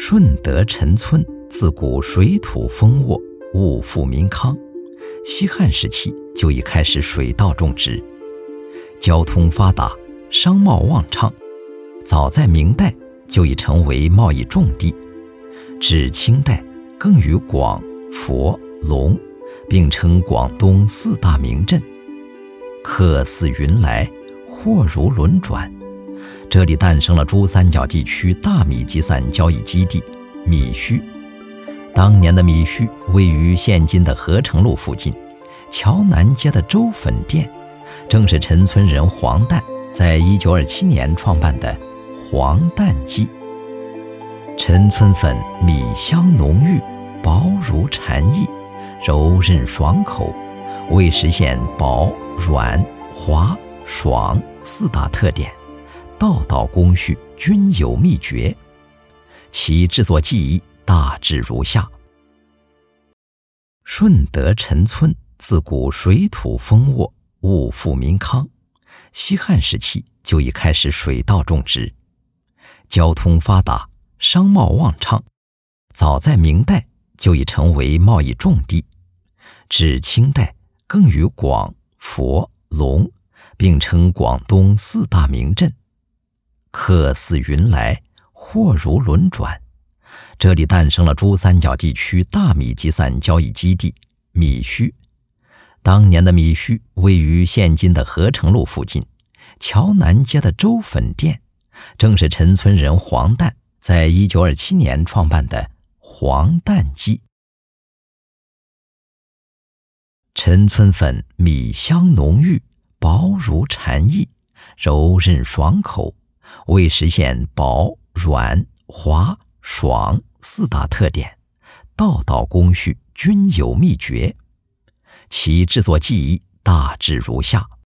顺德陈村自古水土丰沃，物富民康。西汉时期就已开始水稻种植，交通发达，商贸旺昌。早在明代就已成为贸易重地，至清代更与广、佛、龙并称广东4大名镇。客似云来，货如轮转，这里诞生了珠三角地区大米集散交易基地米墟。当年的米墟位于现今的合成路附近，桥南街的粥粉店正是陈村人黄旦在1927年创办的黄旦记。陈村粉米香浓郁，薄如蝉翼，柔韧爽口，为实现薄、软、滑、爽4大特点，道道工序均有秘诀。其制作技艺大致如下：顺德陈村自古水土丰沃，物富民康。西汉时期就已开始水稻种植，交通发达，商贸旺昌。早在明代就已成为贸易重地，至清代更与广、佛、龙并称广东4大名镇。客似云来，货如轮转，这里诞生了珠三角地区大米集散交易基地米墟。当年的米墟位于现今的合成路附近，桥南街的粥粉店正是陈村人黄旦在1927年创办的黄旦记。陈村粉米香浓郁，薄如蝉翼，柔韧爽口，为实现薄、软、滑、爽4大特点，道道工序均有秘诀。其制作技艺大致如下：